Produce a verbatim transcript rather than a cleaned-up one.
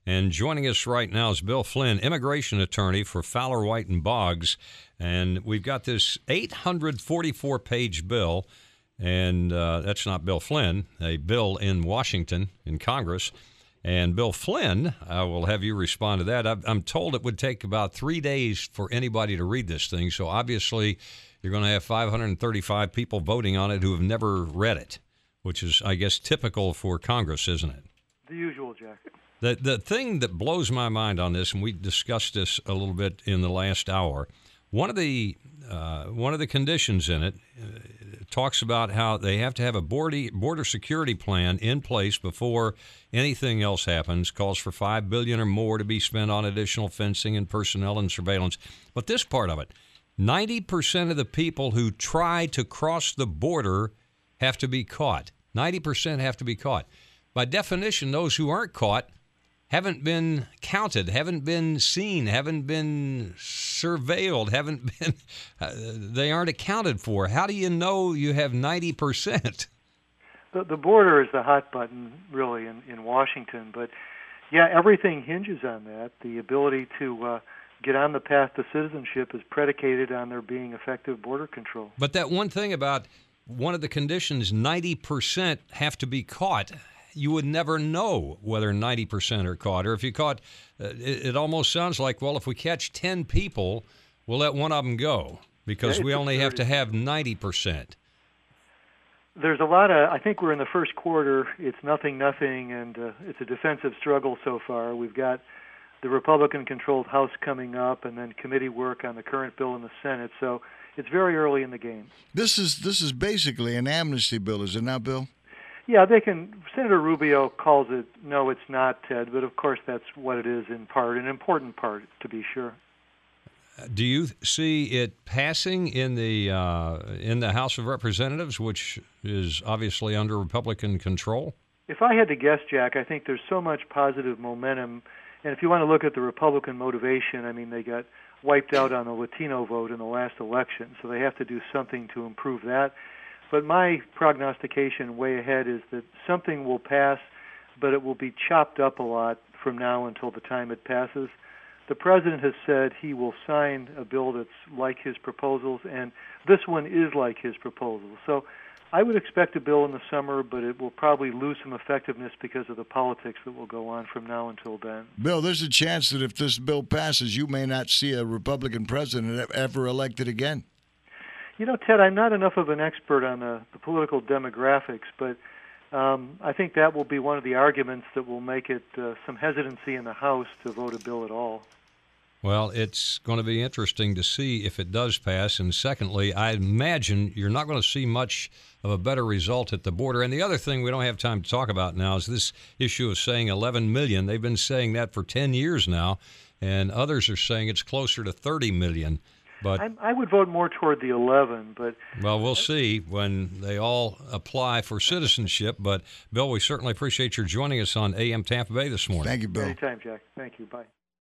And joining us right now is Bill Flynn, immigration attorney for Fowler, White, and Boggs. And we've got this eight hundred forty-four page bill, and uh, that's not Bill Flynn, a bill in Washington in Congress. And Bill Flynn, I will have you respond to that. I'm told it would take about three days for anybody to read this thing, so obviously you're going to have five hundred thirty-five people voting on it who have never read it, which is, I guess, typical for Congress, isn't it? The usual, Jack. The the thing that blows my mind on this, and we discussed this a little bit in the last hour, one of the uh, one of the conditions in it uh, talks about how they have to have a border border security plan in place before anything else happens. Calls for five billion dollars or more to be spent on additional fencing and personnel and surveillance. But this part of it, ninety percent of the people who try to cross the border have to be caught. ninety percent have to be caught. By definition, those who aren't caught haven't been counted, haven't been seen, haven't been surveilled, haven't been, uh, they aren't accounted for. How do you know you have ninety percent? The, the border is the hot button, really, in, in Washington. But, yeah, everything hinges on that. The ability to uh, get on the path to citizenship is predicated on there being effective border control. But that one thing about one of the conditions, ninety percent have to be caught. You would never know whether ninety percent are caught. Or if you caught, uh, it, it almost sounds like, well, if we catch ten people, we'll let one of them go because yeah, we only have to absurd. have ninety percent. There's a lot of, I think we're in the first quarter. It's nothing, nothing, and uh, it's a defensive struggle so far. We've got the Republican-controlled House coming up and then committee work on the current bill in the Senate. So it's very early in the game. This is this is basically an amnesty bill, is it not, Bill? Yeah, they can. Senator Rubio calls it, no, it's not, Ted, but of course that's what it is in part, an important part, to be sure. Do you see it passing in the uh, in the House of Representatives, which is obviously under Republican control? If I had to guess, Jack, I think there's so much positive momentum, and if you want to look at the Republican motivation, I mean, they got wiped out on the Latino vote in the last election, so they have to do something to improve that. But my prognostication way ahead is that something will pass, but it will be chopped up a lot from now until the time it passes. The president has said he will sign a bill that's like his proposals, and this one is like his proposals. So I would expect a bill in the summer, but it will probably lose some effectiveness because of the politics that will go on from now until then. Bill, there's a chance that if this bill passes, you may not see a Republican president ever elected again. You know, Ted, I'm not enough of an expert on the, the political demographics, but um, I think that will be one of the arguments that will make it uh, some hesitancy in the House to vote a bill at all. Well, it's going to be interesting to see if it does pass. And secondly, I imagine you're not going to see much of a better result at the border. And the other thing we don't have time to talk about now is this issue of saying eleven million. They've been saying that for ten years now, and others are saying it's closer to thirty million. But I'm, I would vote more toward the eleven, but well, we'll see when they all apply for citizenship. But Bill, we certainly appreciate your joining us on A M Tampa Bay this morning. Thank you, Bill. Anytime, Jack. Thank you. Bye.